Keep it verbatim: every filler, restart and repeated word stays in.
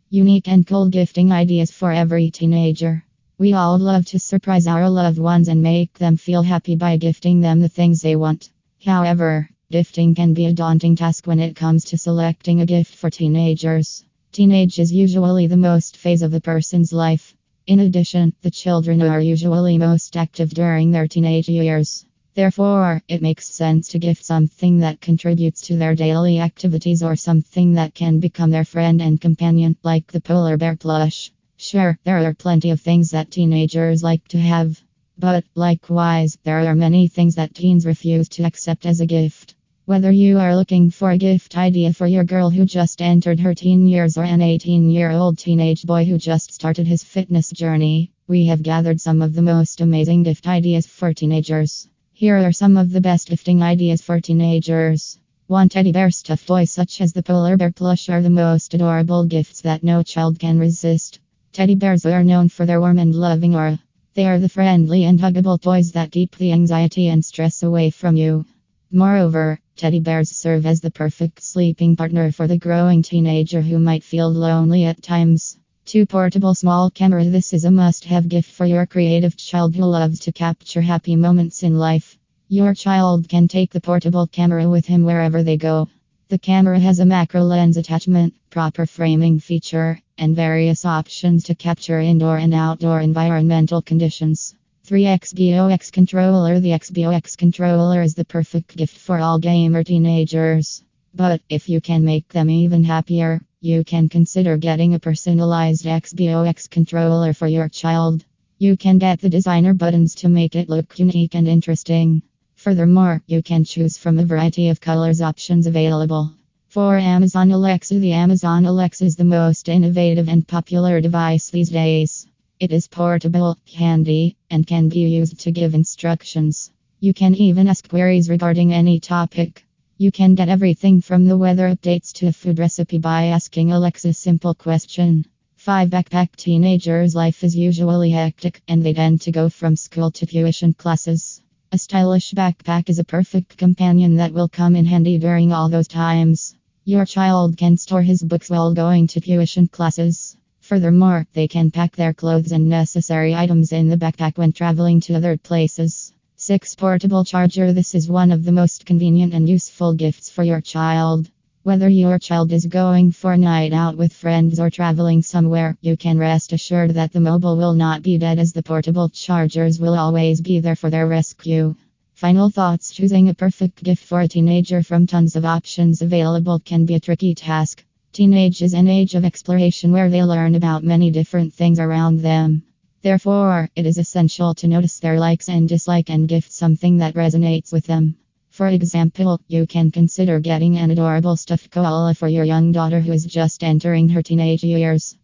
Unique and cool gifting ideas for every teenager. We all love to surprise our loved ones and make them feel happy by gifting them the things they want. However, gifting can be a daunting task when it comes to selecting a gift for teenagers. Teenage is usually the most phase of a person's life. In addition, the children are usually most active during their teenage years. Therefore, it makes sense to gift something that contributes to their daily activities or something that can become their friend and companion, like the polar bear plush. Sure, there are plenty of things that teenagers like to have. But, likewise, there are many things that teens refuse to accept as a gift. Whether you are looking for a gift idea for your girl who just entered her teen years or an eighteen-year-old teenage boy who just started his fitness journey, we have gathered some of the most amazing gift ideas for teenagers. Here are some of the best gifting ideas for teenagers. one Teddy bear stuffed toys such as the polar bear plush are the most adorable gifts that no child can resist. Teddy bears are known for their warm and loving aura. They are the friendly and huggable toys that keep the anxiety and stress away from you. Moreover, teddy bears serve as the perfect sleeping partner for the growing teenager who might feel lonely at times. two Portable small camera. This is a must-have gift for your creative child who loves to capture happy moments in life. Your child can take the portable camera with him wherever they go. The camera has a macro lens attachment, proper framing feature, and various options to capture indoor and outdoor environmental conditions. three X B O X controller. The X B O X controller is the perfect gift for all gamer teenagers. But if you can make them even happier, you can consider getting a personalized X B O X controller for your child. You can get the designer buttons to make it look unique and interesting. Furthermore, you can choose from a variety of colors options available. For Amazon Alexa. The Amazon Alexa is the most innovative and popular device these days. It is portable, handy, and can be used to give instructions. You can even ask queries regarding any topic. You can get everything from the weather updates to a food recipe by asking Alexa a simple question. five Backpack. Teenagers' life is usually hectic, and they tend to go from school to tuition classes. A stylish backpack is a perfect companion that will come in handy during all those times. Your child can store his books while going to tuition classes. Furthermore, they can pack their clothes and necessary items in the backpack when traveling to other places. six Portable charger. This is one of the most convenient and useful gifts for your child. Whether your child is going for a night out with friends or traveling somewhere, you can rest assured that the mobile will not be dead, as the portable chargers will always be there for their rescue. Final thoughts. Choosing a perfect gift for a teenager from tons of options available can be a tricky task. Teenage is an age of exploration where they learn about many different things around them. Therefore, it is essential to notice their likes and dislikes and gift something that resonates with them. For example, you can consider getting an adorable stuffed koala for your young daughter who is just entering her teenage years.